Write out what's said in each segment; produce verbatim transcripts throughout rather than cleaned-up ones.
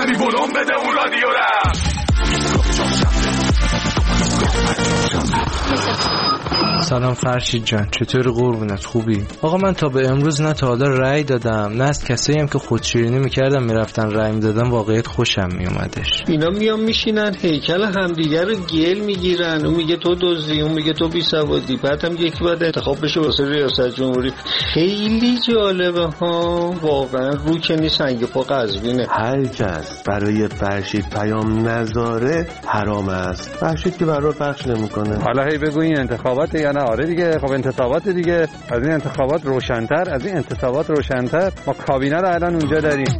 میشنوی ولوم بده اون رادیو را. سلام فرشید جان، چطوری قربونت؟ خوبی؟ آقا من تا به امروز نه تا حالا رأی دادم، نه از کسایی هم که خودشیرینی میکردم میرفتن رأی میدادم واقعیت خوشم میومدش. اینا میان میشینن هیکل همدیگر رو گل میگیرن، اون میگه تو دزدی، اون میگه تو بیسوادی، بعد هم یکی باید انتخاب بشه واسه ریاست جمهوری. خیلی جالبه ها، واقعا رو کنی سنگ پا قزوینه. هر کس برای فرشید پیام نذاره حرام است. فرشید که برای پخش نمیکنه. حالا هی بگو این انتخابات یا نه؟ آره دیگه، خب انتخابات دیگه. از این انتخابات روشن‌تر، از این انتخابات روشن‌تر ما کابینه رو الان اونجا داریم.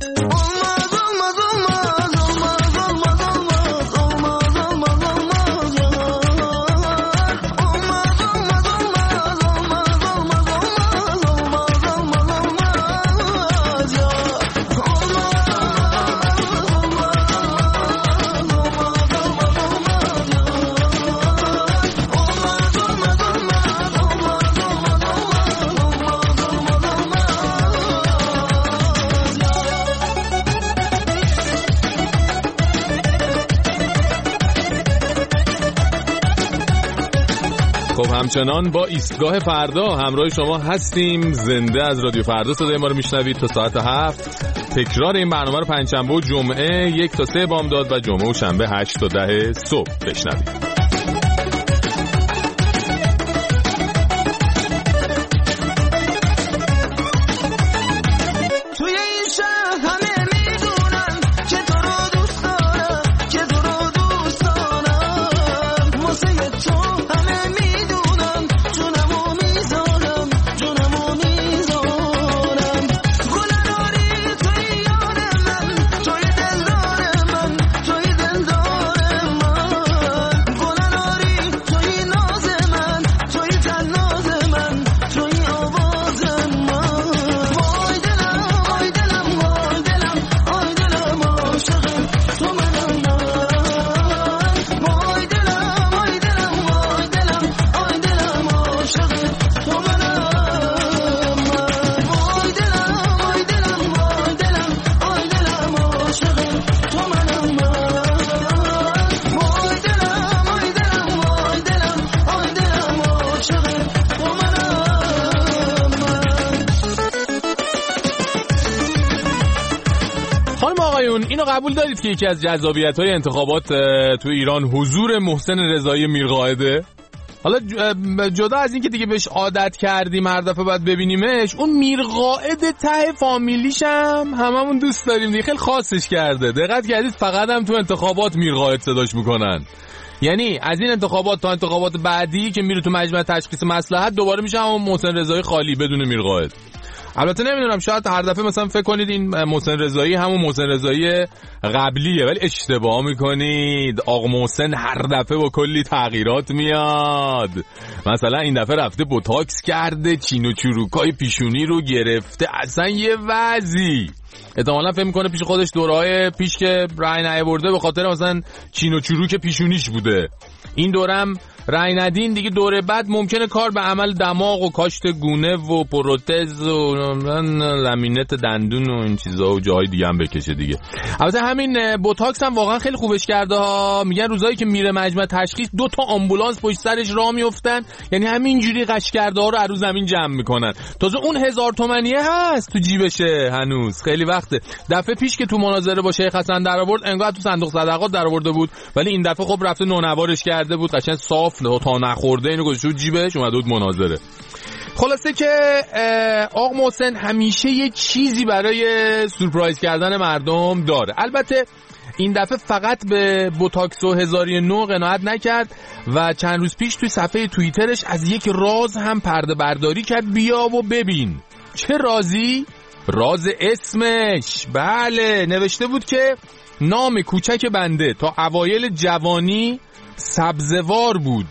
خب همچنان با ایستگاه فردا همراه شما هستیم. زنده از رادیو فردا صدای ما رو میشنوید تا ساعت هفت. تکرار این برنامه رو پنجشنبه و جمعه یک تا سه بامداد و جمعه و شنبه هشت تا ده صبح بشنوید. اینو قبول دارید که یکی از جذابیت‌های انتخابات تو ایران حضور محسن رضایی میرقائده؟ حالا جدا از این که دیگه بهش عادت کردیم هر دفعه باید ببینیمش، اون میرقائد ته فامیلیش هم هممون دوست داریم دیگه، خیلی خاصش کرده. دقت کردید فقط هم تو انتخابات میرقائد صداش میکنن، یعنی از این انتخابات تا انتخابات بعدی که میره تو مجمع تشخیص مصلحت دوباره میشه همون محسن رضایی خالی بدون میرقائد. البته نمیدونم شاید هر دفعه مثلا فکر کنید این محسن رضایی همون محسن رضایی قبلیه، ولی اشتباه میکنید. آقا محسن هر دفعه با کلی تغییرات میاد. مثلا این دفعه رفته بوتاکس کرده، چین و چروکای پیشونی رو گرفته، اصلا یه وضعی. احتمالاً فکر میکنه پیش خودش دورهای پیش که رأی نیاورده به خاطر مثلا چین و چروک پیشونیش بوده. این دورم رأی ندین دیگه دوره بعد ممکنه کار به عمل دماغ و کاشت گونه و پروتز و لامینت دندون و این چیزا و جاهای دیگه هم بکشه دیگه. البته همین بوتاکس هم واقعا خیلی خوبش کرده ها. میگن روزایی که میره مجمع تشخیص دو تا آمبولانس پشت سرش راه میافتن، یعنی همینجوری قش کرده ها رو از رو زمین جمع میکنن. تازه اون هزار تومانیه هست تو جیبشه هنوز، خیلی وقته. دفعه پیش که تو مناظره با شیخ حسن در آورد انگار تو صندوق صدقات در آورده بود، ولی این دفعه خب رفته نونوارش کرده بود، قشنگ صاف تا نخورده اینو گذاشته بود جیبش اومده بود مناظره. خلاصه که آقا محسن همیشه یه چیزی برای سورپرایز کردن مردم داره. البته این دفعه فقط به بوتاکس و هزار و نه قناعت نکرد و چند روز پیش توی صفحه توییترش از یک راز هم پرده برداری کرد. بیا و ببین. چه رازی؟ راز اسمش. بله، نوشته بود که نام کوچک بنده تا اوایل جوانی سبزوار بود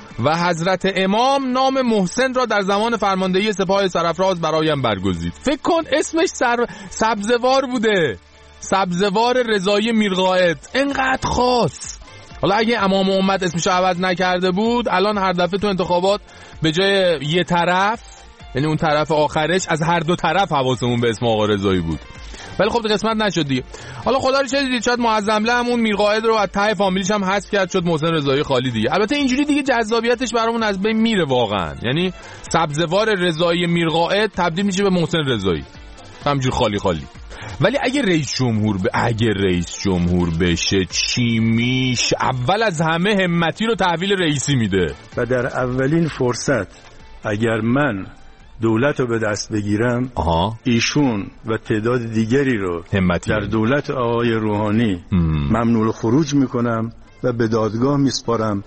و حضرت امام نام محسن را در زمان فرماندهی سپاه سرافراز برایم برگزید. فکر کن اسمش سر... سبزوار بوده، سبزوار رضایی میرقائد. انقدر خاص. حالا اگه امام امت اسمش عوض نکرده بود الان هر دفعه تو انتخابات به جای یه طرف، یعنی اون طرف آخرش، از هر دو طرف حواسمون به اسم آقا رضایی بود. ولی خب قسمت نشد دیگه. حالا خدا رو چه دیدید، شاید معظمله همون میرقائد رو از ته فامیلیش هم حذف کرد، شد محسن رضایی خالی دیگه. البته اینجوری دیگه جذابیتش برامون از بین میره واقعا، یعنی سبزوار رضایی میرقائد تبدیل میشه به محسن رضایی، همینجور خالی خالی. ولی اگه رئیس جمهور ب... اگه رئیس جمهور بشه چی میشه؟ اول از همه همتی رو تحویل رئیسی میده و در اولین فرصت اگر من دولت رو به دست بگیرم آها. ایشون و تعداد دیگری رو همتی در دولت آقای روحانی ممنوع الخروج میکنم و به دادگاه میسپارم.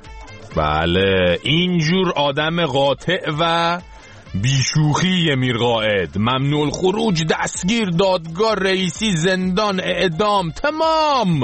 بله اینجور آدم قاطع و بیشوخی میرقائد، ممنوع الخروج، دستگیر، دادگاه، رئیسی، زندان، اعدام، تمام.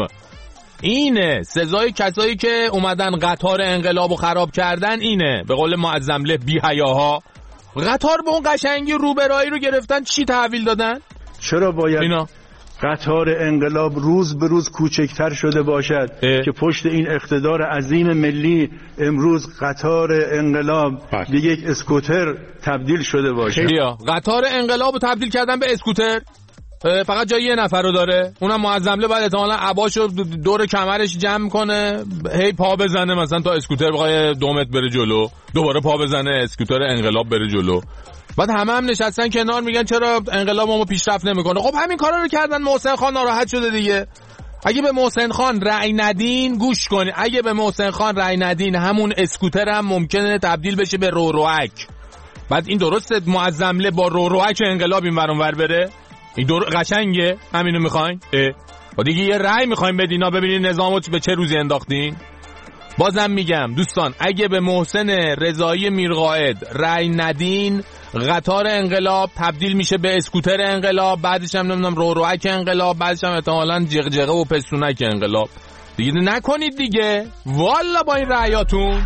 اینه سزای کسایی که اومدن قطار انقلابو خراب کردن، اینه به قول معظمله بی حیاها. قطار به اون قشنگی روبرایی رو گرفتن، چی تحویل دادن؟ چرا باید اینا؟ قطار انقلاب روز به روز کوچکتر شده باشد اه. که پشت این اقتدار عظیم ملی امروز قطار انقلاب به یک اسکوتر تبدیل شده باشد. بیا قطار انقلاب رو تبدیل کردن به اسکوتر، فقط جای یه نفر رو داره، اونم معظمله بعد احتمالاً عباشو دور کمرش جمع کنه، هی پا بزنه مثلا تا اسکوتر بقای دو متر بره جلو، دوباره پا بزنه اسکوتر انقلاب بره جلو. بعد همه هم نشستن کنار میگن چرا انقلابمون پیشرفت نمیکنه. خب همین کارا رو کردن، محسن خان ناراحت شده دیگه. اگه به محسن خان رأی ندین، گوش کنین، اگه به محسن خان رأی ندین همون اسکوتر هم ممکنه تبدیل بشه به روروک. بعد این درسته معظمله با روروک انقلاب این ور اون ور بره؟ این دور قشنگه؟ همینو میخواین؟ اه دیگه یه رأی میخواین بدینا ببینین نظامو به چه روزی انداختین. بازم میگم دوستان، اگه به محسن رضایی میرقائد رأی ندین، قطار انقلاب تبدیل میشه به اسکوتر انقلاب، بعدش هم نمیدونم روروک انقلاب، بعدش هم احتمالاً جغجغه و پستونک انقلاب. دیگه نکنید دیگه والا با این رأیاتون.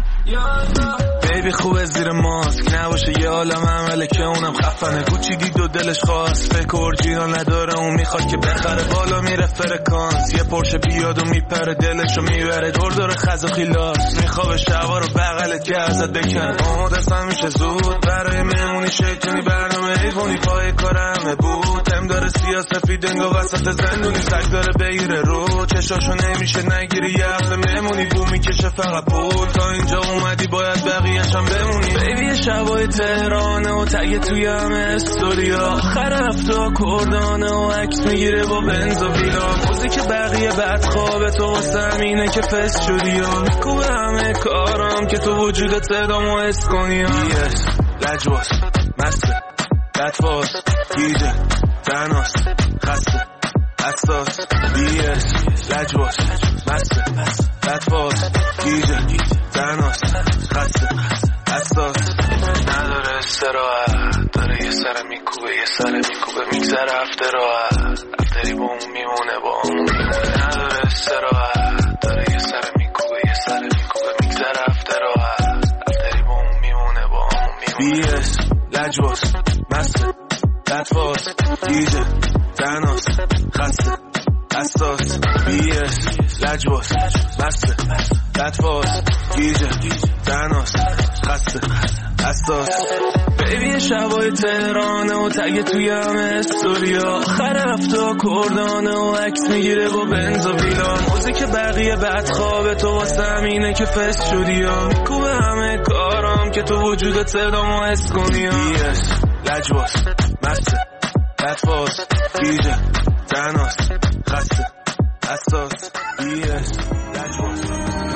بیبی خوبه زیر ماسک نباشه یه عالم عمله که اونم خفنه، گوچی دید و دلش خواست فکر اورجینال نداره، اون میخواد که بخره بالا میره فرکانس، یه پرشه بیاد و میپره دلشو میبره دور دور خز و خیلاس، میخوابه شبا رو بغلت که ازت بکن آماده اصلا میشه زود برای مهمونی شیطونی برنامه ایوونی پای کارمه بود، هم داره سیاسفید انگا وسط زندونی سگ داره بگیره رو چشاشو نمیشه نگیری یه هفته مهمونی بو میکشه فقط پول، تا اینجا اومدی باید بقیه هم بمونی. بیبی شبای تهرانه و تگه توی همه استوریا، آخر هفته کردانه و عکس میگیره با بنز و ویلا، موزیک بقیه بد خوابه تو واسه همینه که فست شدی یا میکوبه همه کارم که تو وجودت صدامو حس کنی. بیس لجواس مسته لطواس گیجه تناس خسته اساس، بیس لجواس مسته لطواس گیجه تناس خسته اساس، نداره استراحت داره یه سر میکوبه یه سر میکوبه میگذره هفته راحت افتری با اون میمونه با اون میمونه، نداره استراحت داره یه سر میکوبه یه سر میکوبه میگذره هفته راحت افتری با اون میمونه با اون میمونه. بیس لجواس مسته لطواس گیجه تناس خسته اساس، بیس لجواس مسته لطواس گیجه تناس خسته اساس. بیبی شبای تهرانه و تگه توی همه استوریا، آخر هفته کردانه و عکس میگیره با بنز و ویلا، موزیک بقیه بد خوابه تو واسه همینه که فست شدی یا میکوبه همه کارم که تو وجودت صدامو حس کنی. بیس لجواس مسته لطواس گیجه تناس خسته اساس، بیس لجواس.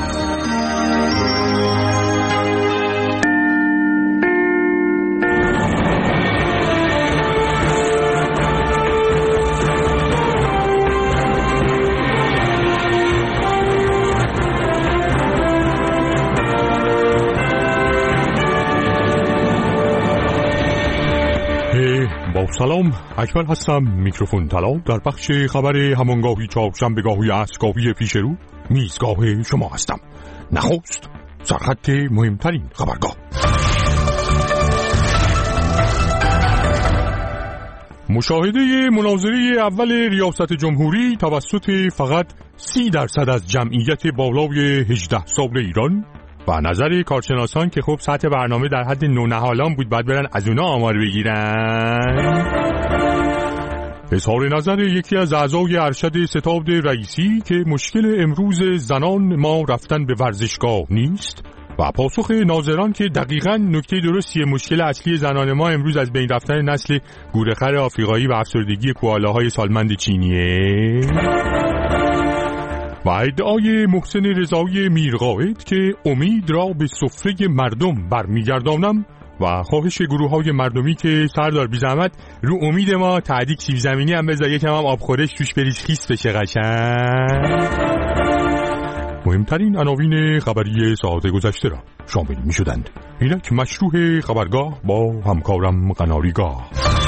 با سلام، اکمل هستم. میکروفون طلا در بخش خبر همانگاهی چهارشنبه‌گاهی عصرگاهی پیش رو میزگاه شما هستم. نخست سرخط مهمترین خبرگاه. مشاهده مناظره اول ریاست جمهوری توسط فقط سی درصد از جمعیت بالای هجده سال ایران و نظر کارشناسان که خب سطح برنامه در حد نونهالان بود، بعد برن از اونا آمار بگیرن. اظهار نظر یکی از اعضای ارشد ستاد رئیسی که مشکل امروز زنان ما رفتن به ورزشگاه نیست و پاسخ ناظران که دقیقاً نکته درستیه مشکل اصلی زنان ما امروز از بین رفتن نسل گورخر آفریقایی و افسردگی کوالاهای سالمند چینیه و ادعای محسن رضایی میرقائد که امید را به سفره مردم برمیگردانم و خواهش گروه‌های مردمی که سردار بی زحمت رو امید ما تعدیق سیب زمینی هم بذار یکم هم آب خورش توش بریز خیس بشه قشنگ. مهمترین عناوین خبری ساعت گذشته را شامل می شدند. اینک مشروع خبرگاه با همکارم قناریگاه.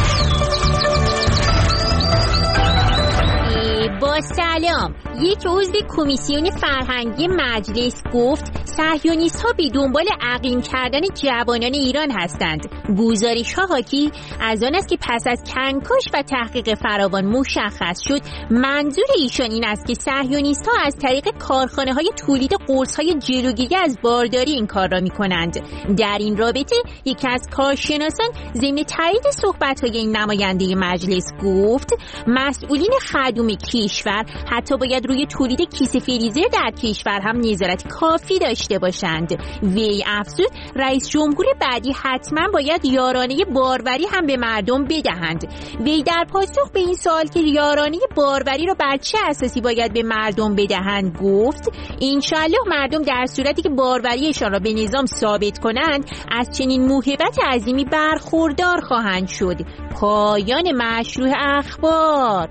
با سلام. یک عضو کمیسیون فرهنگی مجلس گفت صهیونیست‌ها بی دنبال عقیم کردن جوانان ایران هستند. گزارش‌ها حاکی از آن است که پس از کنکاش و تحقیق فراوان مشخص شد منظور ایشان این است که صهیونیست‌ها از طریق کارخانه‌های تولید قرص‌های جلوگیری از بارداری این کار را می‌کنند. در این رابطه یکی از کارشناسان ضمن تایید صحبت‌های این نماینده مجلس گفت مسئولین خدوم کشور حتی باید روی تولید کیسه فریزر در کشور هم نظارت کافی داشته باشند. وی افزود رئیس جمهور بعدی حتما باید یارانه باروری هم به مردم بدهند. وی در پاسخ به این سوال که یارانه باروری را بر چه اساسی باید به مردم بدهند گفت انشالله مردم در صورتی که باروریشان را به نظام ثابت کنند از چنین موهبت عظیمی برخوردار خواهند شد. پایان مشروع اخبار.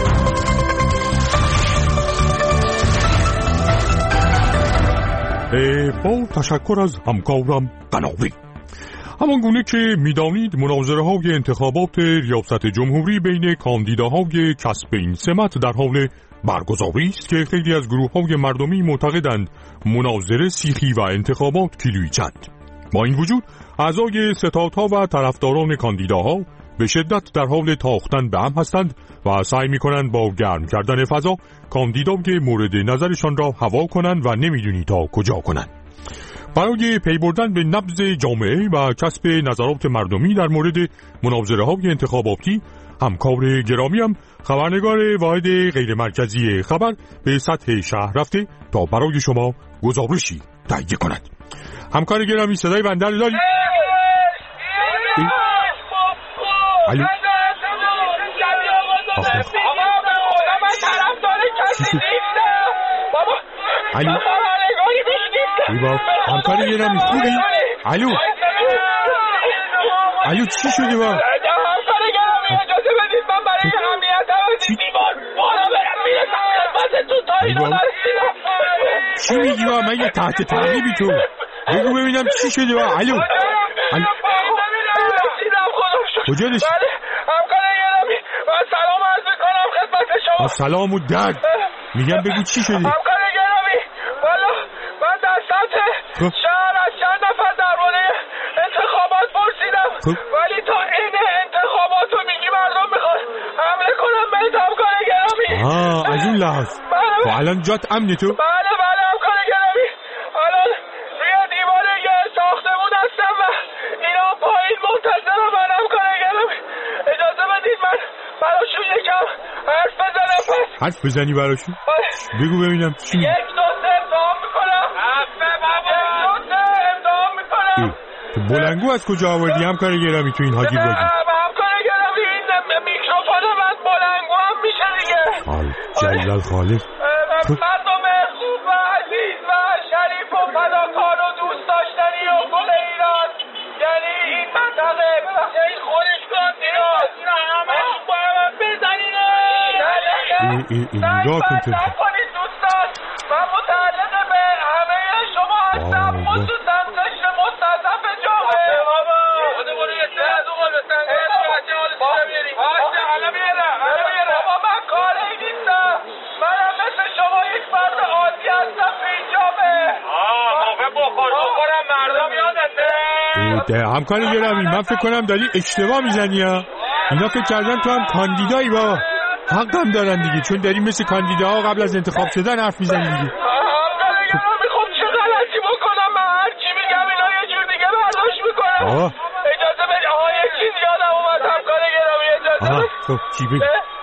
با تشکر از همکارم قناوی. همان گونه که میدانید مناظره های انتخابات ریاست جمهوری بین کاندیداهای کسب این سمت در حال برگزاری است که خیلی از گروه های مردمی معتقدند مناظره سیخی و انتخابات کیلویی‌چند. با این وجود اعضای ستادها و طرفداران کاندیداها به شدت در حال تاختن به هم هستند و سعی می‌کنند با گرم کردن فضا کاندیدای مورد نظرشان را هوا کنند و نمی‌دونی تا کجا کنند. برای پی بردن به نبض جامعه و کسب نظرات مردمی در مورد مناظره‌های انتخاباتی همکار گرامیم خبرنگار واحد غیر مرکزی خبر به سطح شهر رفته تا برای شما گزارشی تهیه کند. همکار گرامی صدای بنده رو داری؟ الو الو ایبا همکار گرامی خوبی؟ الو الو چی شده با؟ همکار گرامی اجازه بدید من برای اهمیتم از این بیمار بالا برم میرسم خدمتتون تا ایران هستیدم. چی میگی با؟ من یه تحت تعقیبی تو بگو ببینم چی شده با؟ الو کجا داشت؟ همکار گرامی من سلام عرض میکنم خدمت شما. سلام و درد میگم بگو چی شده؟ همکار گرامی والا من در سطح شهر از چند نفر درباره انتخابات پرسیدم ولی تا این انتخابات رو میگی مردم میخواد حمله کنم بهت همکار گرامی. آه از اون لحاظ و الان جات امنی تو؟ بله بله همکار گرامی الان روی دیوار یه ساختمون هستم و اینا پایین منتظرم. من همکار گرامی اجازه بدید من براشون یکم حرف بزنم. پس حرف بزنی براشون؟ بگو ببینم چی؟ یک دو سه امتحان میکنم. حرفه بابا یک دو سه امتحان میکنم. تو بلنگو از کجا آوردی همکار گرامی تو این حاجی بازی؟ همکار گرامی این میکروفون من بلنگو هم میشه دیگه. جلال خالق مردم خوب و عزیز و شریف و فداکار و دوست داشتنی و گل ایران یعنی این منطقه ببخشید این خورشگاه ایران همه باید بزنین نگاه کن تو نکنید دوستان. من متعلق به همه شما هستم خصوصا قشر مستضعف جامعه. بابا خود برو یه سه از اون بستن بچه حالش رو بیاریم. باشه حالا بیارم حالا بیارم. بابا من کاری نیستم. منم مثل شما یک فرد عادی هستم به این جامعه. آه موقع بخور بخورم مردم یادته. همکار گرامی من فکر کنم داری اشتباه میزنی ها. اینا فکر کردن تو هم کاندیدایی با حق هم دارن دیگه چون داری مثل کاندیداها قبل از انتخاب شدن حرف میزنی دیگه. همکار گرامی خب چه غلطی بکنم من هر چی میگم اینا یه جور دیگه برداشت میکنم. اجازه بدید آها یه چیز یادم اومد همکار گرامی اجازه بدید. خب چی بگی؟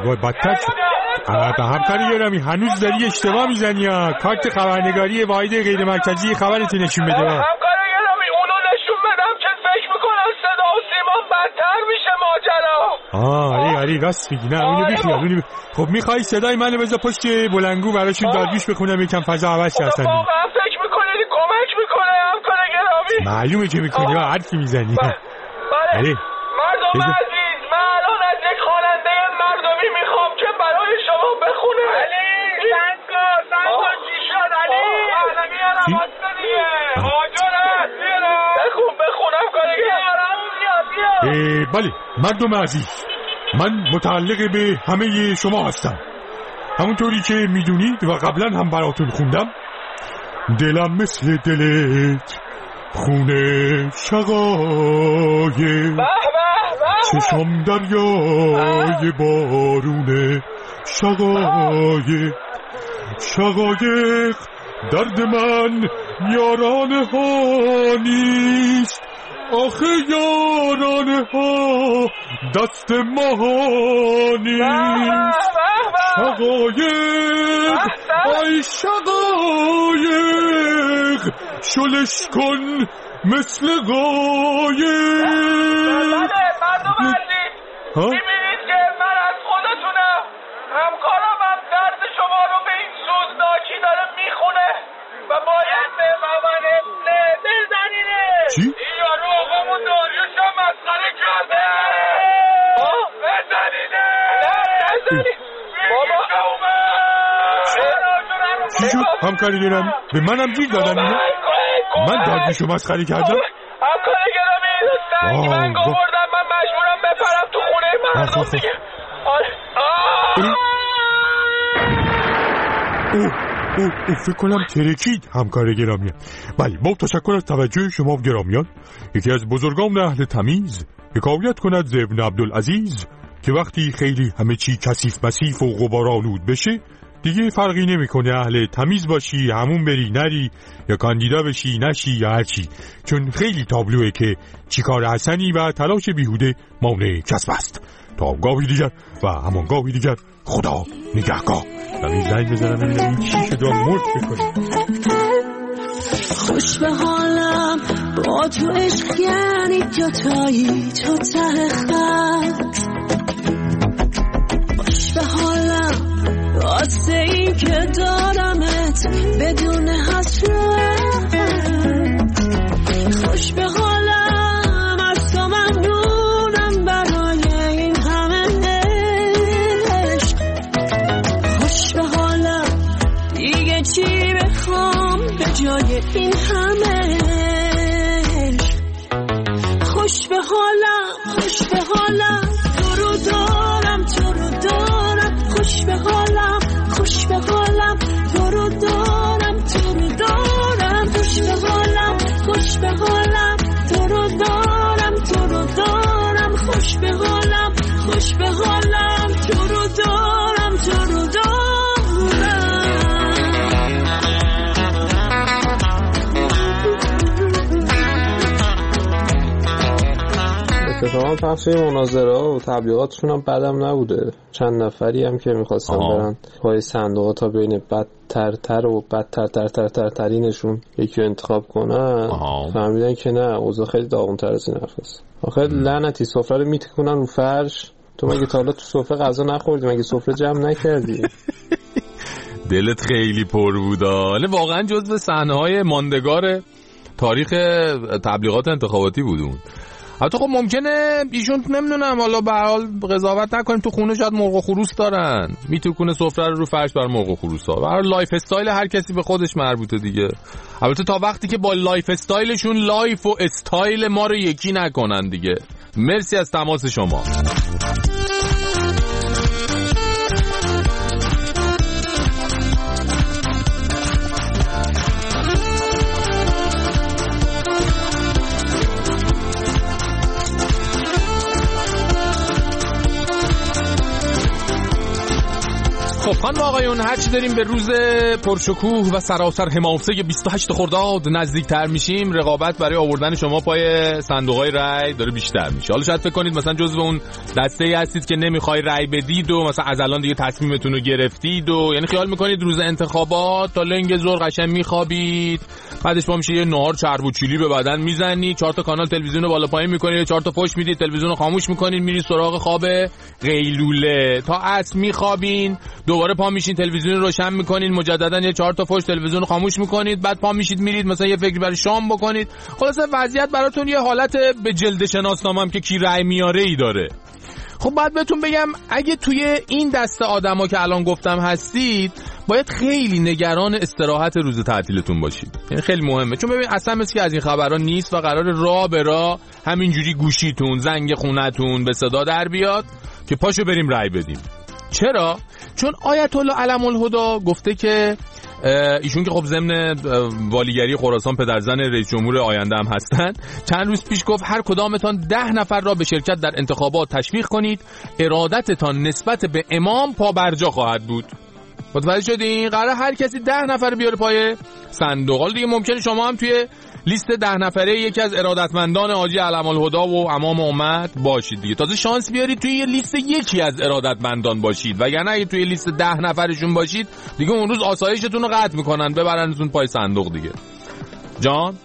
وای بدتر شد. به همکاری گرامی هنوز داری اشتباه میزنی ها. کارت خبرنگاری واحد غیر مرکزی خبرت نشون بده. همکاری گرامی اونو نشون بدم که فکر میکنم صدا و سیمان بدتر میشه ماجرا. آه آره آره راست میگی. نه اونو بیخیال اونو بی... خب میخوای صدای منو بذار پشت بلنگو براشون داریوش بخونم یکم فضا عوض شه اصلا. واقعا فکر میکنی کمک میکنه همکاری گرامی؟ معلومه که میکنی ها حرفی میزنی. بله مردم عزیز من الان از یک خواننده مردمی میخوام که برای شما بخونه. علی سنگا سنگا چی شد علی؟ الان میارم واسه دیگه آجر هست بخون بخونم کاری گرم بیا بیا. بله مردم عزیز من متعلق به همه شما هستم. همونطوری که میدونید و قبلا هم براتون خوندم دلم مثل دلت خونه شقایق چشم دریای بارونه شقایق شقایق درد من یارانه ها نیست آخه یارانه ها دست ما نیست شقایق آی شقایق شلش کن مثل قایق. مردم عزیز میبینید که من از خودتونم همکارم هم درد شما رو به این سوزناکی داره میخونه و باید به مامان ابنه بزنینه. چی؟ این یارو آقامون داریوش هم مسخره کرده. بزنینه بزنینه بابا چی شد همکاری گرامی؟ به منم گیر دادن اینو؟ من داریوشو مسخره کردم؟ همکاری گرامی سنگ من گوردم من مجبورم بپرم تو خونه مردم دیگه. اوه اوه اوه فکر کنم ترکید همکار گرامی. بله با تشکر از توجه شما گرامیان. یکی از بزرگان اهل تمیز حکایت کند ز ابن عبدالعزیز که وقتی خیلی همه چی کثیف مسیف و غبارآلود بشه دیگه فرقی نمیکنه اهل تمیز باشی همون بری نری یا کاندیدا بشی نشی یا هرچی، چون خیلی تابلوه که چیکار حسنی و تلاش بیهوده مانع کسب است. تا گاهی دیگر و همان گاهی دیگر خدا نگهگاه. همین زنگ بزنم ببینم این چی شده مرد بکنه. خوش به حالم با تو عشق یعنی جاتایی تو ته خط. خوش به حالم واسه این که دارمت بدون حسرت. خوش به حالم از تو ممنونم برای این همه عشق. خوش به حالم دیگه چی بخوام به جای این همه عشق. خوش به حالم خوش به حالم تو رو دارم تو رو دارم. خوش به حالم خوش به حالم تو رو دارم تو رو دارم. خوش به حالم خوش به حالم تو رو دارم تو رو دارم. خوش به حالم خوش به حالم تو رو دارم تو رو دارم. اتفاقا پخش مناظره و تبلیغاتشون هم بدم نبوده. چند نفری هم که میخواستن برن پای صندوق تا بین بدترتر و بدترترتر ترینشون یکی رو انتخاب کنن فهمیدن که نه اوضاع خیلی داغونتر از این حرف است. آخه لعنتی سفره رو میتکنن رو فرش. تو مگه تا حالا تو سفره غذا نخوردی؟ مگه سفره جمع نکردی؟ دلت خیلی پر بوده. واقعا جزو صحنه‌های ماندگار تاریخ تبلیغات انتخاباتی بودون. البته خب ممکنه ایشون نمیدونم حالا به هر حال قضاوت نکنیم تو خونه شاید مرغ و خروس دارن میتونه سفره رو رو فرش بر مرغ و خروس ها. به هر حال لایف استایل هر کسی به خودش مربوطه دیگه. البته تا وقتی که با لایف استایلشون لایف و استایل ما رو یکی نکنن دیگه. مرسی از تماس شما. خب خانم آقایون، هرچی داریم به روز پرشکوه و سراسر حماسه بیست و هشت خرداد نزدیکتر میشیم، رقابت برای آوردن شما پای صندوقای رای داره بیشتر میشه. حالا شاید فکر کنید مثلا جزو اون دسته‌ای هستید که نمیخوای رای بدید و مثلا از الان دیگه تصمیمتون رو گرفتید و یعنی خیال میکنید روز انتخابات تا لنگ زور قشنگ میخوابید، بعدش با میشه یه نهار چرب و چیلی به بدن میزنید، چهار تا کانال تلویزیون بالا پایین میکنید، چهار تا پشت میدید، تلویزیون رو خاموش میکنید، میرید سراغ خواب قیلوله تا عصر میخوابین، دوباره پا میشین تلویزیون رو روشن میکنین، مجددا یه چهار تا پشت تلویزیون رو خاموش میکنید، بعد پا میشید میرید مثلا یه فکر برای شام بکنید. خلاصه وضعیت براتون یه حالت به جلد شناسنامه‌ام که کی رأی میاره ای داره. خب بعد بهتون بگم اگه توی این دسته آدما که الان گفتم هستید، باید خیلی نگران استراحت روز تعطیلتون باشید. یعنی خیلی مهمه، چون ببین اصلا مثل که از این خبرها نیست و قرار راه به راه همینجوری گوشیتون زنگ خونتون به صدا در بیاد که پاشو بریم رأی بدیم. چرا؟ چون آیت الله علم الهدی گفته که ایشون که خب ضمن والیگری خراسان پدرزن رئیس جمهور آینده هم هستن، چند روز پیش گفت هر کدامتان ده نفر را به شرکت در انتخابات تشویق کنید، ارادتتان نسبت به امام پابرجا خواهد بود. متوجه شدین؟ قراره هر کسی ده نفر بیاره پای صندوق. حالا دیگه ممکنه شما هم توی لیست ده نفره یکی از ارادتمندان حاجی علم الهدی و امام امت باشید دیگه. تازه شانس بیارید توی یه لیست یکی از ارادتمندان باشید، وگرنه اگه توی لیست ده نفرشون باشید دیگه اون روز آسایشتون رو قطع میکنن، ببرنتون پای صندوق دیگه. جان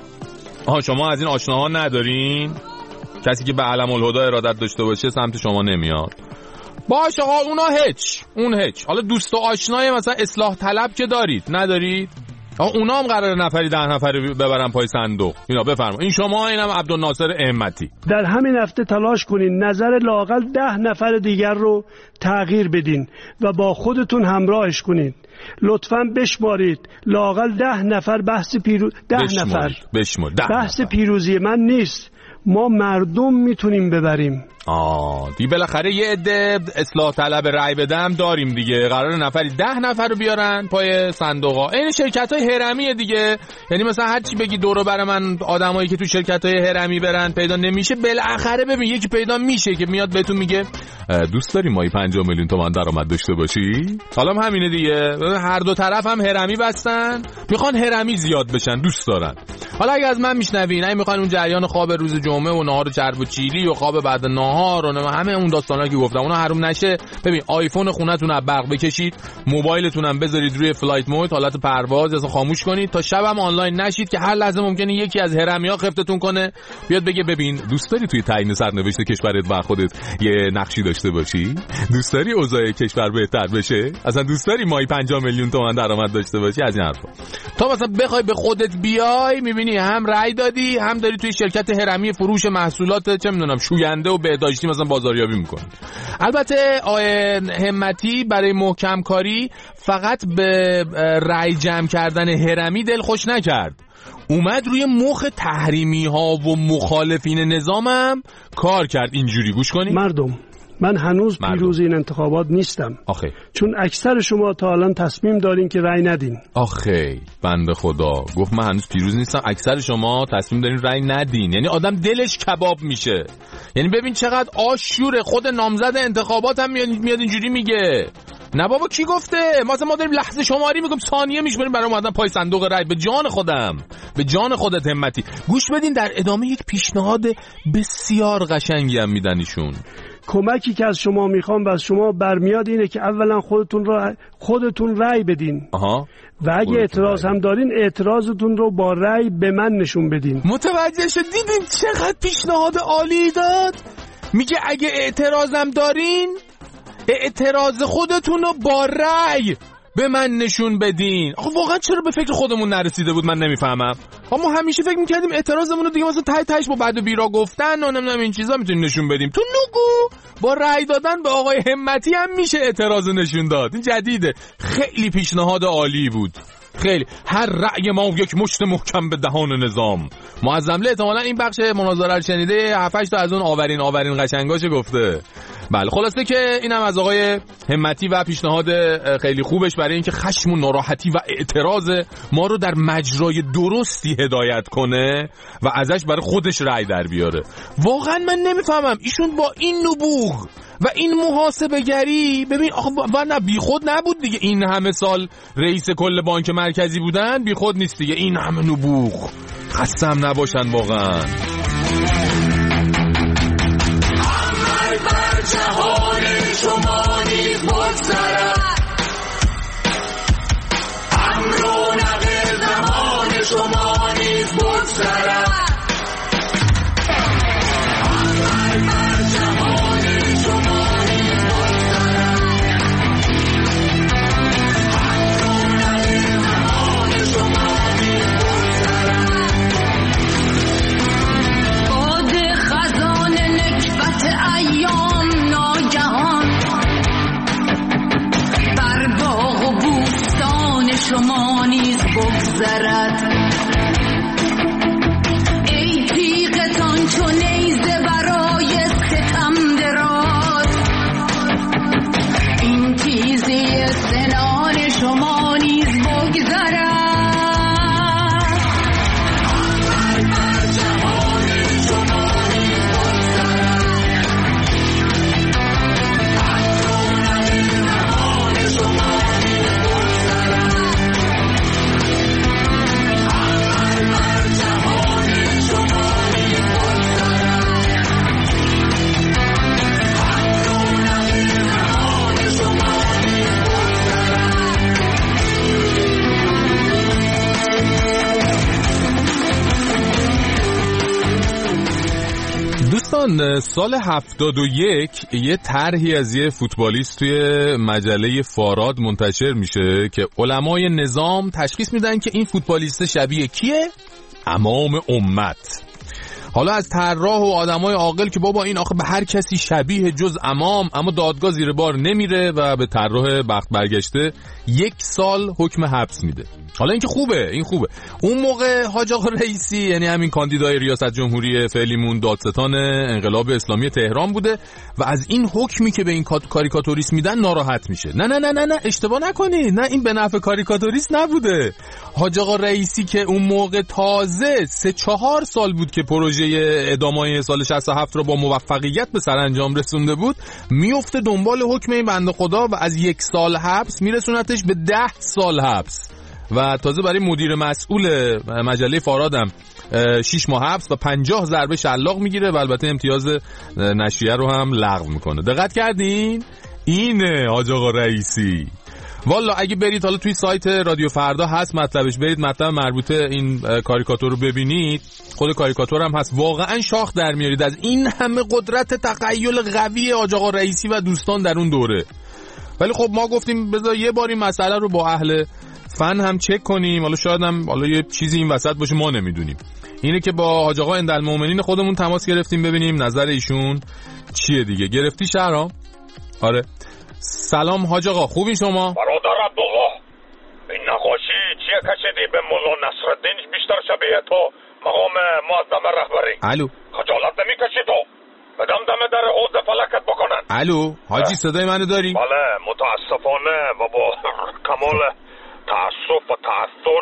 آها شما از این آشناها ندارین؟ کسی که به علم الهدی ارادت داشته باشه سمت شما نمیاد. باشه آقا اونا هیچ، اون هیچ. حالا دوست و آشنای مثلا اصلاح طلب که دارید ندارید؟ آقا اونا هم قراره نفری ده نفر ببرن پای صندوق. اینا بفرما این شما، اینم عبدالناصر احمدی. در همین هفته تلاش کنین نظر لااقل ده نفر دیگر رو تغییر بدین و با خودتون همراهش کنین. لطفاً بشمارید لااقل ده نفر بحث پیروز ده بشمارید. نفر بشمارید. ده بحث نفر. پیروزی من نیست، ما مردم میتونیم ببریم. آه دیگه بالاخره یه عده اصلاح طلب رأی بدم داریم دیگه، قرار نفری ده نفر رو بیارن پای صندوقا. این شرکت‌های هرمیه دیگه، یعنی مثلا هر چی بگی دور و بر من آدمایی که تو شرکت‌های هرمی برن پیدا نمیشه، بالاخره ببین یکی پیدا میشه که میاد بهتون میگه دوست داری مایی پنجاه میلیون تومان درآمد داشته باشی. حالا همینه دیگه، هر دو طرف هم هرمی بستن، میخوان هرمی زیاد بشن، دوست دارن. حالا اگه از من میشنوین اگه میخوان اون جریان خواب روز جمعه و نهار چرب و چیلی و خواب بعد نهار و همه اون داستانا که گفتم اونا حروم نشه، ببین آیفون خونتون رو برق بکشید، موبایلتون هم بذارید روی فلایت مود حالت پرواز، اصلا خاموش کنید تا شبم آنلاین نشید که هر لحظه ممکنه یکی از هرمیا خفتتون کنه بیاد بگه ببین دوست داری توی تعیین سرنوشت کشورت با خودت یه نقشی داشته باشی؟ دوست داری اوضاع کشور بهتر بشه؟ اصلا دوست داری ماهی پنجاه میلیون تومان درآمد داشته باشی؟ از این حرفا. تا مثلا بخوای به خودت بیای میبینی هم رأی دادی، هم داری توی شرکت هرمی فروش محصولات چه میدونم شوینده و بهداشتی مثلا بازاریابی میکنی. البته آقای همتی برای محکم کاری فقط به رأی جمع کردن هرمی دل خوش نکرد، اومد روی مخ تحریمی ها و مخالفین نظامم کار کرد. اینجوری گوش کنید مردم، من هنوز پیروز این انتخابات نیستم. آخه چون اکثر شما تا الان تصمیم دارین که رأی ندین. آخه بنده خدا گفت من هنوز پیروز نیستم، اکثر شما تصمیم دارین رأی ندین. یعنی آدم دلش کباب میشه. یعنی ببین چقدر آشوره، خود نامزد انتخابات هم میاد اینجوری میگه. نه بابا کی گفته؟ مثلا ما داریم لحظه شماری میگم ثانیه میشماریم برای اومدن پای صندوق رأی. به جان خودم، به جان خودت همتی. گوش بدین در ادامه یک پیشنهاد بسیار قشنگی هم میدن ایشون. کمکی که از شما میخوام و از شما برمیاد اینه که اولا خودتون را خودتون رأی بدین. آها. و اگه اعتراض هم دارین اعتراضتون رو با رأی به من نشون بدین. متوجه شد؟ دیدین چقدر پیشنهاد عالی داد؟ میگه اگه اعتراضم دارین اعتراض خودتون رو با رأی به من نشون بدین. آخه واقعا چرا به فکر خودمون نرسیده بود من نمیفهمم. ما همیشه فکر میکردیم اعتراضمون رو دیگه مثلا تای تایش با بعد و بیرا گفتن و نمیدونم این چیزا میتونیم نشون بدیم. تو نگو با رأی دادن به آقای همتی هم میشه اعتراض نشون داد. این جدیده. خیلی پیشنهاد عالی بود. خیلی. هر رأی ما یک مشت محکم به دهان نظام. معظمله احتمالاً این بخش مناظره رو شنیده، هفت هشت تا از اون آورین آورین قشنگاشو گفته. بله خلاصه که اینم از آقای همتی و پیشنهاد خیلی خوبش برای اینکه خشم و ناراحتی و اعتراض ما رو در مجرای درستی هدایت کنه و ازش برای خودش رأی در بیاره. واقعا من نمیفهمم ایشون با این نبوغ و این محاسبه گری ببین آخه و نه بیخود نبود دیگه، این همه سال رئیس کل بانک مرکزی بودن بیخود نیست دیگه، این همه نبوغ خستم نباشن واقعا. عمل بر جهان شما نیز بگذرد، امر و نقل زمان شما نیز بگذرد. عمل بر جهان شما نیز بگذرد، امر و نقل زمان شما نیز بگذرد. باد خزان نکبت ایام ناگهان بر باغ و بوستان شما نیز بگذرد. ای تیغتان چو نیزه برای ستم دراز، این تیزه سنان شما نیز بگذرد. دوستان سال هفتاد و یک یه طرحی از یه فوتبالیست توی مجله فاراد منتشر میشه که علمای نظام تشخیص میدن که این فوتبالیست شبیه کیه؟ امام امت. حالا از طراح و آدمای عاقل که بابا این آخه به هر کسی شبیه جز امام، اما دادگاه زیر بار نمیره و به طراح بخت برگشته یک سال حکم حبس میده. حالا این که خوبه، این خوبه. اون موقع حاج آقا رئیسی یعنی همین کاندیدای ریاست جمهوری فعلیمون دادستان انقلاب اسلامی تهران بوده و از این حکمی که به این کاریکاتوریست میدن ناراحت میشه. نه نه نه نه نه اشتباه نکنی، نه این به نفع کاریکاتوریست نبوده. حاج آقا رئیسی که اون موقع تازه سه چهار سال بود که پروژه ادامه سال شصت و هفت رو با موفقیت به سرانجام رسونده بود، میفته دنبال حکم این بنده خدا و از یک سال حبس میرسونتش به ده سال حبس و تازه برای مدیر مسئول مجله فارادم شش ماه حبس و پنجاه ضربه شلاق میگیره و البته امتیاز نشریه رو هم لغو میکنه. دقت کردین؟ اینه حاج آقا رئیسی. والا اگه برید حالا توی سایت رادیو فردا هست مطلبش، برید مطلب مربوطه این کاریکاتور رو ببینید. خود کاریکاتور هم هست، واقعا شاخ در میارید از این همه قدرت تخیل قوی حاج آقا رئیسی و دوستان در اون دوره. ولی خب ما گفتیم بذار یه بار این مسئله رو با اهل فن هم چک کنیم، حالا شاید هم حالا یه چیزی این وسط باشه ما نمیدونیم. اینه که با حاج آقا اندالمومنین خودمون تماس گرفتیم ببینیم نظر ایشون چیه دیگه. گرفتی شهرام؟ آره. سلام حاج آقا، خوبی شما؟ برادر عبدالله، این نقاشی چیه کشیدی به مولا نصرالدین؟ بیشتر شبیه تو مقام معظم رهبری. الو خجالت نمیکشی تو؟ بدم دم در حوض فلکت بکنن. الو حاجی صدای منو داری؟ بله متاسفانه و با کمال تأسف و تأثر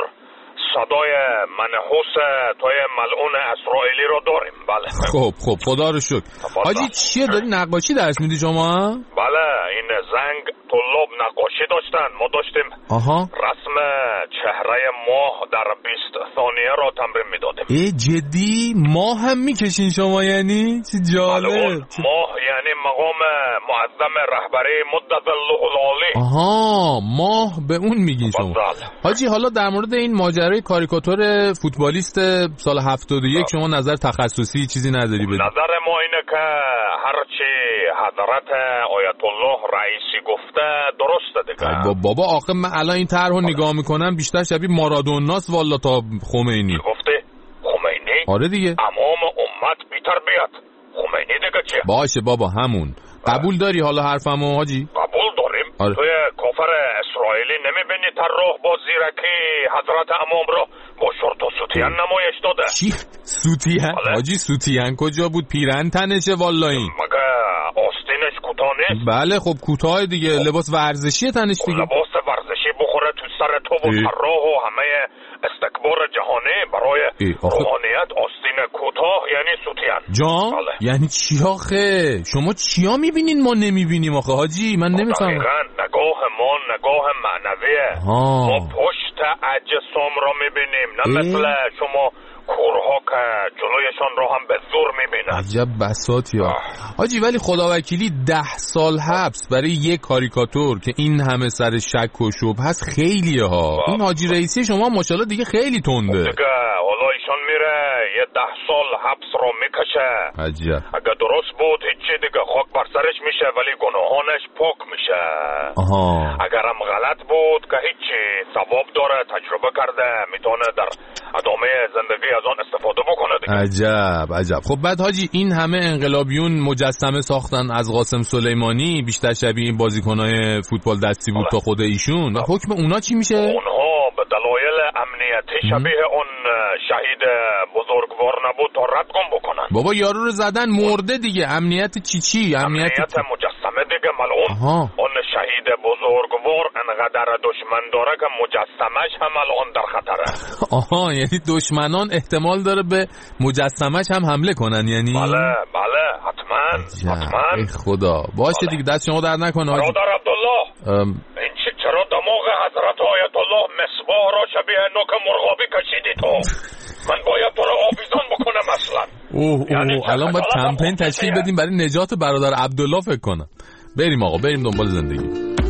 صدای منحوس توی ملعون اسرائیلی رو داریم. بله خب خب خدا رو شکر. حاجی چیه داری نقاشی درس میدی شما؟ بله این زنگ طلاب نقاشی داشتن، ما داشتیم آها رسم چهره ماه در بیست ثانیه را تمرین میدادیم. ای جدی ماه هم میکشین شما؟ یعنی چی جالب. ماه یعنی مقام معظم رهبری مدد الله العالی. آها ماه به اون میگین شما. حاجی حالا در مورد این ماجرای کاریکاتور فوتبالیست سال هفتاد و یک شما نظر تخصصی چیزی نداری بدی؟ نظر ما اینه که هرچی حضرت آیت الله رئیسی گفته درسته دیگه. با بابا آخه من الان این طرحو نگاه میکنم بیشتر شبیه مارادوناست والا تا خمینی. گفته خمینی؟ آره دیگه. امام امت بیتر بیاد. خمینی دیگه چیه؟ باشه بابا همون. قبول داری حالا حرفمو حاجی؟ قبول داریم. آره. توی کافر اسرائیلی نمیبینی طراح با زیرکی حضرت امام رو با شورت و سوتین نمایش داده؟ چی؟ سوتین؟ حاجی سوتین کجا بود؟ پیرن تنشه والا این. مگه آستینش کوتاه نیست؟ بله خب کوتاه دیگه. لباس ورزشی تنش دیگه. لباس ورزشی بخوره تو سر تو و طراح و همه استکبار جهانی برای روحانیت آستین دوربین کوتاه یعنی سوتین. جان؟ بله. یعنی چی آخه؟ شما چیا میبینین ما نمیبینیم آخه حاجی؟ من نمیفهمم. دقیقاً نگاه ما نگاه معنویه. ما پشت اجسام را میبینیم، نه مثل شما کورها که جلویشان رو هم به زور میبینن. عجب بساطی ها حاجی. ولی خداوکیلی ده سال حبس برای یک کاریکاتور که این همه سر شک و شبهه هست خیلیه ها. این حاجی رئیسی شما ماشاءالله دیگه خیلی تنده دیگه. حالا ایشان میره یه ده سال حبس رو میکشه. عجب. اگه درست بود هیچی دیگه خاک بر سرش میشه ولی گناهانش پاک میشه. آها. اگرم غلط بود که هیچی، ثواب داره، تجربه کرده، میتونه در ادامه زندگی از آن استفاده بکنه دیگه. عجب عجب. خب بعد حاجی این همه انقلابیون مجسمه ساختن از قاسم سلیمانی، بیشتر شبیه این بازیکنای فوتبال دستی بود تا خود ایشون. و حکم اونا چی میشه؟ اونها به دلایل امنیتی شبیه اون شهید بزرگوار نبود تا ردگم بکنن. بابا یارو رو زدن مرده دیگه. امنیت چی چی؟ امنیت, امنیت مجسمه دیگه ملعون. آها. اون شهید بزرگوار انقدر دشمن داره که مجسمش هم الان در خطره. آها، یعنی دشمنان احتمال داره به مجسمش هم حمله کنن یعنی؟ بله بله حتما حتما. ای خدا. باشه بله. دیگه دست شما در نکنه حاجی. برادر عبدالله ام... این چه چرا دماغ حضرت آیت الله مصباح را شبیه نوک مرغابی کشیدی تو؟ من باید تو را آویزان بکنم اصلا. اوه اوه یعنی الان باید کمپین تشکیل بدیم برای نجات برادر عبدالله فکر کنم. بریم آقا بریم دنبال زندگی.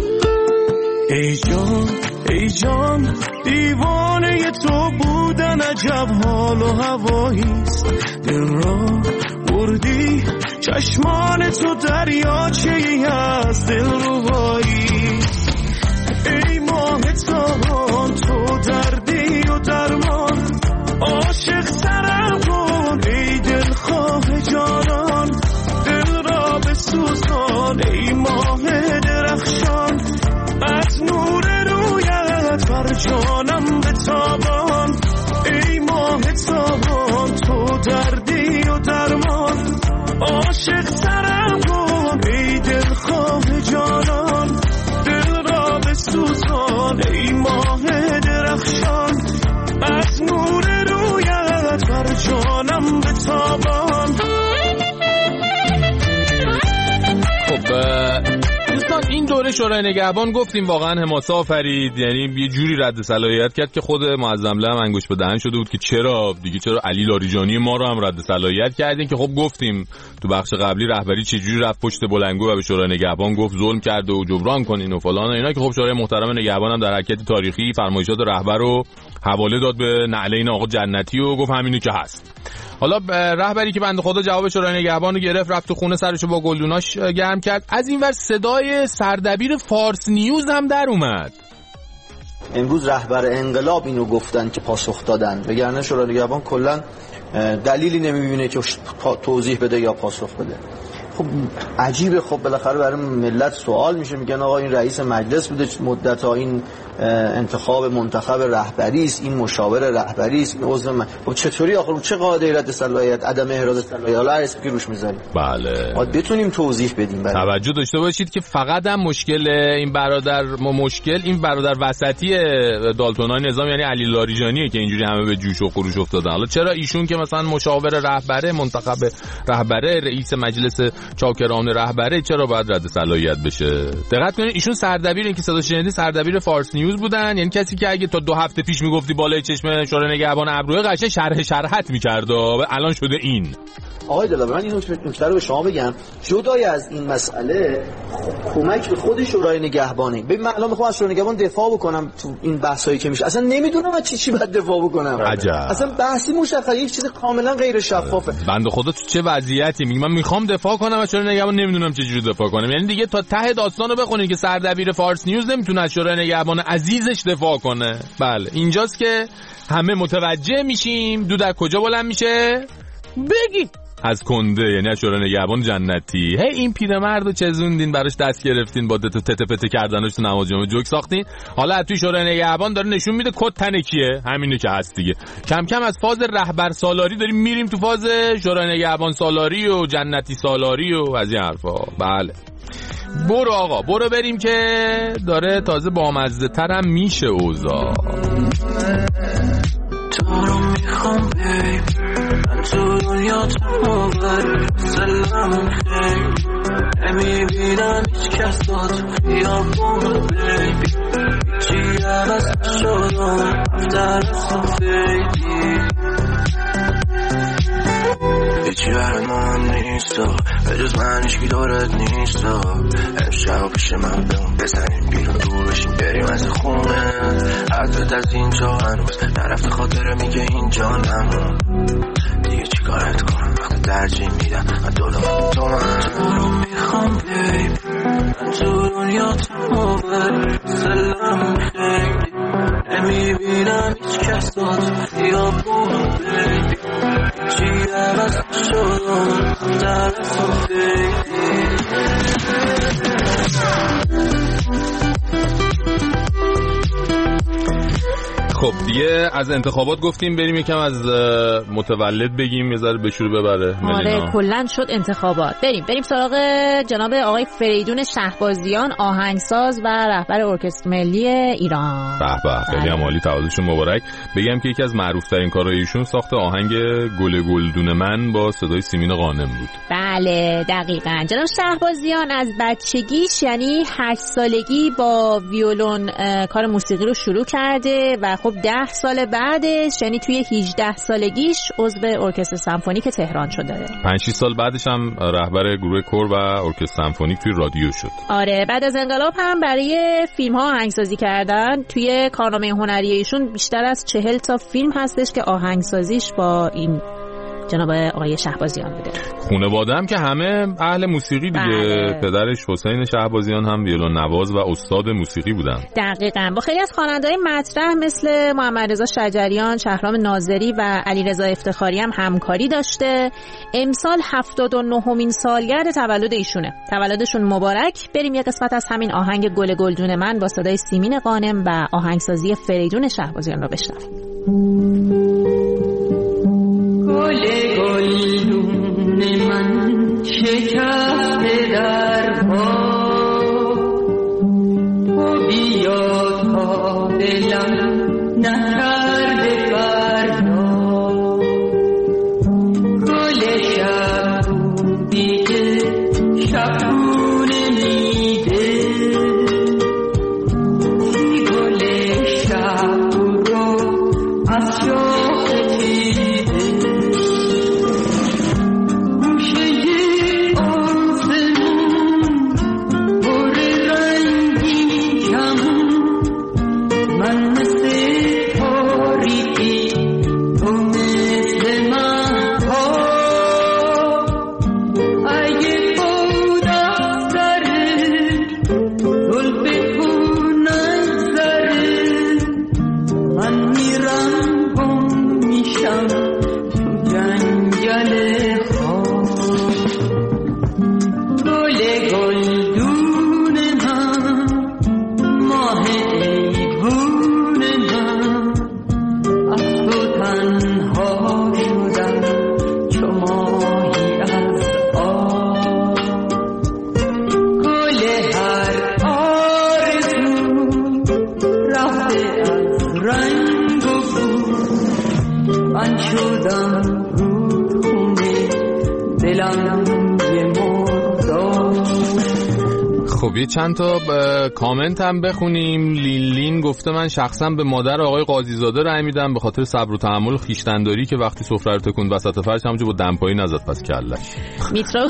ای جان ای جان دیوانه تو بودن عجب حال و هواییست. دل را بردی چشمان تو دریاچه‌ای از دل ربایی. ای ماه تابان تو دردی و درمان، عاشق سرم کن ای دلخواه جانان. دل را بسوزان ای ماه درخشان، از نور رویت بر جانم بتابان. ای ماه تابان تو دردی و درمان، عاشق سرم کن ای دلخواه جانان. دل را بسوزان ای ماه درخشان، از نور رویت بر جانم بتابان. خب دوستان این دوره شورای نگهبان گفتیم واقعا حماسه آفرید. یعنی یه جوری رد صلاحیت کرد که خود معظم هم انگوش به دهن شده بود که چرا دیگه چرا علی لاریجانی ما رو هم رد صلاحیت کردین. که خب گفتیم تو بخش قبلی رهبری چه جوری رفت پشت بلنگو و به شورای نگهبان گفت ظلم کرده و جبران کنین و فلان و اینا. که خب شورای محترم نگهبان هم در حرکت تاریخی فرمایشات رهبر رو حواله داد به نعلین آقا جنتی و گفت همینی که هست. حالا رهبری که بنده خدا جواب شورای نگهبان رو گرفت، رفت تو خونه سرشو با گلدوناش گرم کرد. از این ور صدای سردبیر فارس نیوز هم در اومد. امروز رهبر انقلاب اینو گفتن که پاسخ دادن، وگرنه شورای نگهبان کلا دلیلی نمیبینه که توضیح بده یا پاسخ بده. خب عجیبه. خب بالاخره برای ملت سوال میشه، میگن آقا این رئیس مجلس بوده مدت‌ها، این انتخاب منتخب رهبری است، این مشاور رهبری است، این عضو من. خب چطوری آخر چه قاعده رد صلاحیت، عدم احراز صلاحیت، حالا هر اسمی که روش میذاریم بله باید بتونیم توضیح بدیم. برای توجه داشته باشید که فقط هم مشکل این برادر مشکل این برادر وسطی دالتونای نظام یعنی علی لاریجانیه که اینجوری همه به جوش و خروش افتادن. حالا چرا ایشون که مثلا مشاور رهبره، منتخب رهبره، رئیس مجلس چاکران رهبره، چرا باید رد صلاحیت بشه؟ دقت کنید ایشون سردبیر، این که صدا شنیدی سردبیر فارس نیوز بودن. یعنی کسی که اگه تا دو هفته پیش میگفتی بالای چشم شورای نگهبان ابروی قشه شرح شرحت می‌کرد و الان شده این. آقای دلاور من این نکته رو به شما بگم، جدای از این مسئله کمک به خود شورای نگهبانی. ببین من الان میخوام از شورای نگهبان دفاع بکنم تو این بحثایی که میشه، اصلا نمیدونم از چی چی باید دفاع بکنم. عجب. اصلا بحثی مشخصه، یک چیز کاملا غیر شفافه. بنده خدا تو چه وضعیتی میگم من میخوام دفاع کنم از شورای نگهبان نمیدونم چه جوری دفاع کنم. یعنی دیگه تا ته داستانو بخونید که سردبیر فارس نیوز نمیتونه از شورای نگهبان عزیزش دفاع کنه. بله اینجاست که همه متوجه میشیم دود از کجا بلند میشه. بگی از کنده، یعنی از شورای نگهبان جنتی. هی این پیرمردو چزوندین، براش دست گرفتین، با دت تته پته کردنش تو نماز جمعه جوک ساختین. حالا از توی شورای نگهبان داره نشون میده کد تنکیه، همینه که هست دیگه. کم کم از فاز رهبر سالاری داریم میریم تو فاز شورای نگهبان سالاری و جنتی سالاری و از این حرفا. بله برو آقا برو بریم که داره تازه بامزه ترم میشه اوضاع. تو رو میخوام بیب تو دنیا تمام سلام خیلی نمیبینم هیچ کس با تو خیابون بیبی هیچی عوض نشدم رفتن از تو فیدی هیچی برای ما هم نیست به جز من هیچکی دارت نیست امشب پیش من بمون بزنیم بیرون دور بشیم بریم از خونه حدت از اینجا هنوز نرفته خاطره میگه اینجا نمون دیگه چی کارت کنم وقتی ترجیح میدم من دولم تو من تو رو میخوام بیب من تو دنیا تمام سلام خیلی نمیبینم هیچ کس با تو خیابون بیبی چی عوض شدم در تو خیلی خب دیگه از انتخابات گفتیم، بریم یکم از متولد بگیم، یه ذره بشوره ببره. آره کلن شد انتخابات. بریم بریم سراغ جناب آقای فریدون شهبازیان، آهنگساز و رهبر ارکستر ملی ایران. به به خیلی هم عالی، تولدشون مبارک. بگم که یکی از معروف ترین کارهای ایشون ساخت آهنگ گل گلدون من با صدای سیمین غانم بود. بله دقیقاً. جناب شهبازیان از بچگیش یعنی هشت سالگی با ویولون کار موسیقی رو شروع کرده و خب ده سال بعدش یعنی توی هجده سالگیش عضو ارکستر سمفونیک تهران شده. پنج شش سال بعدش هم رهبر گروه کور و ارکستر سمفونیک توی رادیو شد. آره بعد از انقلاب هم برای فیلم ها آهنگسازی کردن. توی کارنامه هنری ایشون بیشتر از چهل تا فیلم هستش که آهنگسازیش با این جناب آقای شهبازیان بوده. خانواده هم که همه اهل موسیقی دیگه. بله. پدرش حسین شهبازیان هم ویولون نواز و استاد موسیقی بودن. دقیقاً. با خیلی از خواننده‌های مطرح مثل محمد رضا شجریان، شهرام ناظری و علیرضا افتخاری هم همکاری داشته. امسال هفتاد و نهمین سالگرد تولد ایشونه. تولدشون مبارک. بریم یه قسمت از همین آهنگ گل گلدون من با صدای سیمین غانم و آهنگسازی فریدون شهبازیان رو بشنویم. گل گلدون من شکسته در باغ تو بیا تا دلم نکرده فردا گل شبونی که شبونه میده سی گل شبون رو از شاخ یه چند تا کامنت هم بخونیم. لین لین گفته من شخصا به مادر آقای قاضی زاده رأی میدم به خاطر صبر و تحمل و خویشتن‌داری که وقتی سفره رو تکوند وسط فرش همونجا با دمپایی نزد پس کلش. میترا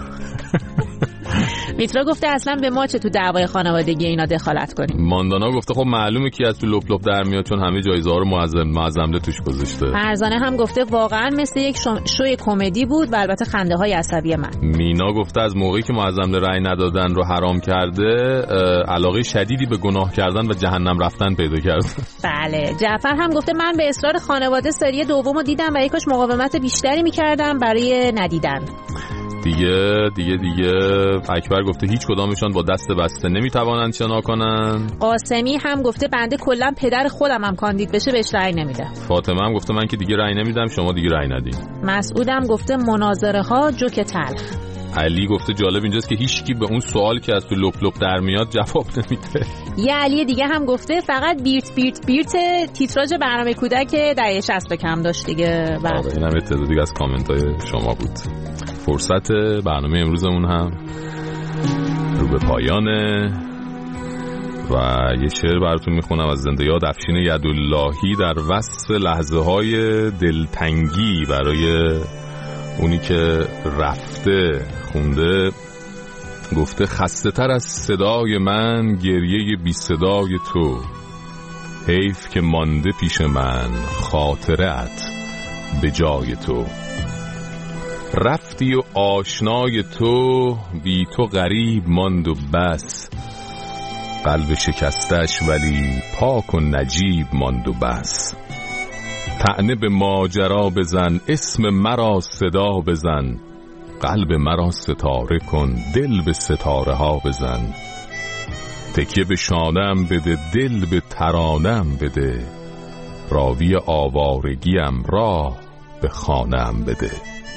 میترا گفته اصلا به ما چه تو دعوای خانوادگی اینا دخالت کنیم. ماندانا گفته خب معلومه کی از تو لپ لپ در میاد چون همه جایزه ها رو معظم معظمله توش گذاشته. فرزانه هم گفته واقعا مثل یک شوی کمدی بود و البته خنده های عصبی من. مینا گفته از موقعی که معظمله رأی ندادن رو حرام کرده علاقه شدیدی به گناه کردن و جهنم رفتن پیدا کرده. بله. جعفر هم گفته من به اصرار خانواده سری دومو دیدم و یکاش مقاومت بیشتری میکردم برای ندیدن. دیگه دیگه دیگه اکبر گفته هیچ کدامشان با دست بسته نمیتوانند شنا کنن. قاسمی هم گفته بنده کلا پدر خودم هم کاندید بشه بهش رأی نمیدم. فاطمه هم گفته من که دیگه رأی نمیدم شما دیگه رأی ندین. مسعود هم گفته مناظره ها جوک تلخ. علی گفته جالب اینجاست که هیچکی به اون سوال که از تو لپ لپ در میاد جواب نمیده. یه علی دیگه هم گفته فقط بیرت بیرت بیرت تیتراژ برنامه کودک دهه شصت به کم داشت دیگه. آره این هم تعداد دیگه از کامنت های شما بود. فرصت برنامه امروزمون هم رو به پایانه و یه شعر براتون میخونم از زنده یاد افشین یداللهی در وصف لحظه های دلتنگی برای اونی که رفته خونده. گفته خسته تر از صدای من گریه بی صدای تو، حیف که مانده پیش من خاطرت به جای تو. رفتی و آشنای تو بی تو غریب ماند و بس، قلب شکستش ولی پاک و نجیب ماند و بس. طعنه به ماجرا بزن، اسم مرا صدا بزن، قلب مرا ستاره کن، دل به ستاره ها بزن. تکیه به شانم بده، دل به ترانم بده، راوی آوارگیم راه به خانم بده.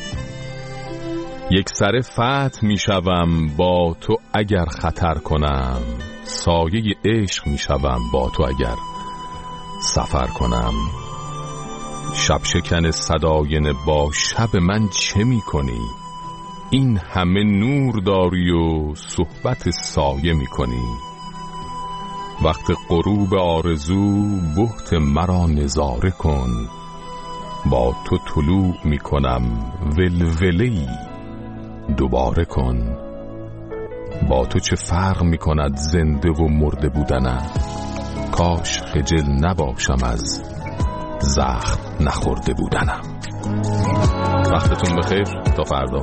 یک سر فتح می شوم با تو اگر خطر کنم، سایه عشق می شوم با تو اگر سفر کنم. شب شکن صداینه با شب من چه می کنی؟ این همه نور داری و صحبت سایه می کنی. وقت غروب آرزو بهت مرا نظاره کن، با تو طلوع می کنم ولوله‌ای دوباره کن. با تو چه فرق می کند زنده و مرده بودنم، کاش خجل نباشم از زخم نخورده بودنم. وقتتون بخیر تا فردا.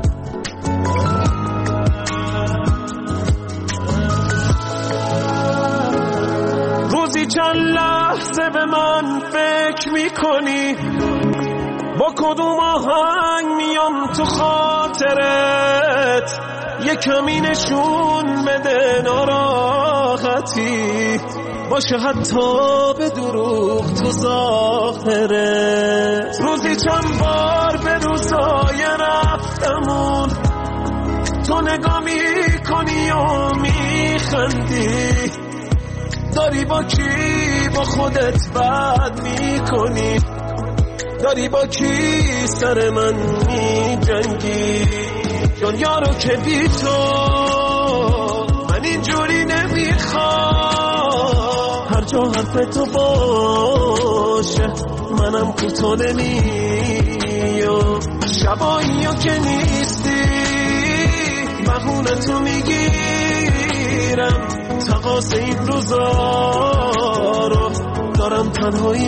روزی چند لحظه به من فکر میکنی، با کدوم آهنگ میام تو خاطرت، یه کمی نشون بده ناراحتی، باشه حتی به دروغ تو ظاهرت. روزی چند بار به روزای رفتمون تو نگاه میکنی و میخندی، داری با کی با خودت بد میکنی، داری با کی سر من میجنگی. دنیا رو که بی تو من اینجوری نمیخوام، هر جا حرف تو باشه منم کوتاه نمیام. شبایی ها که نیستی بهونه تو میگیرم، تقاس این روزا رو دارم تنهایی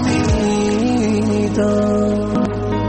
میدم.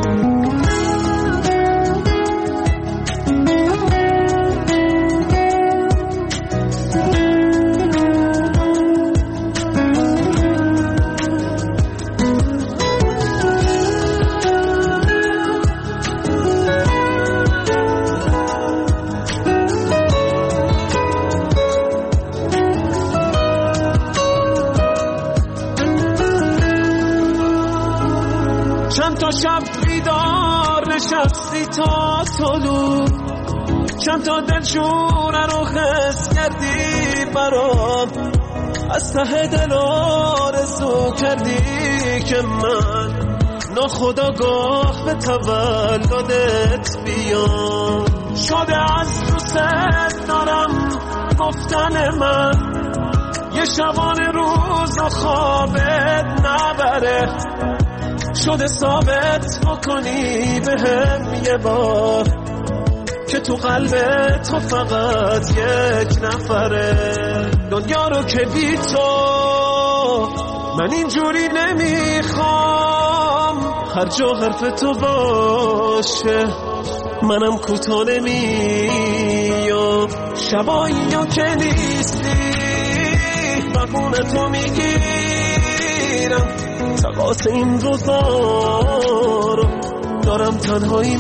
چند تا شب بیدار نشستی تا طلوع، چند تا دلشونه رو حس کردی برام، از ته دل آرزو کردی که من ناخودآگاه به تولدت بیام. شده از دوست دارم گفتن من، یه شبانه روز و خوابت نبره، شده ثابت بکنی به هم یه بار که تو قلب تو فقط یک نفره. دنیا رو که بی تو من اینجوری نمیخوام، هر جا حرف تو باشه منم کوتاه نمیام. شبایی ها که نیستی بهونه تو میگیرم، تقاس این روزا رو دارم تنهایی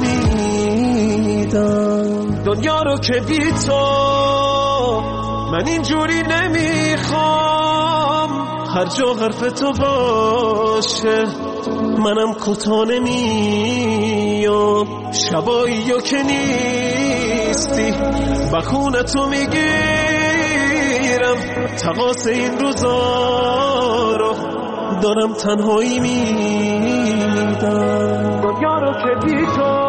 میدم. دنیا رو که بی تو من اینجوری نمیخوام، هر جا حرف تو باشه منم کتانه میام شبایی و که نیستی بخونه تو میگیرم تقاس این روزا رو دارم تنهایی میدم دنیا رو که بی تو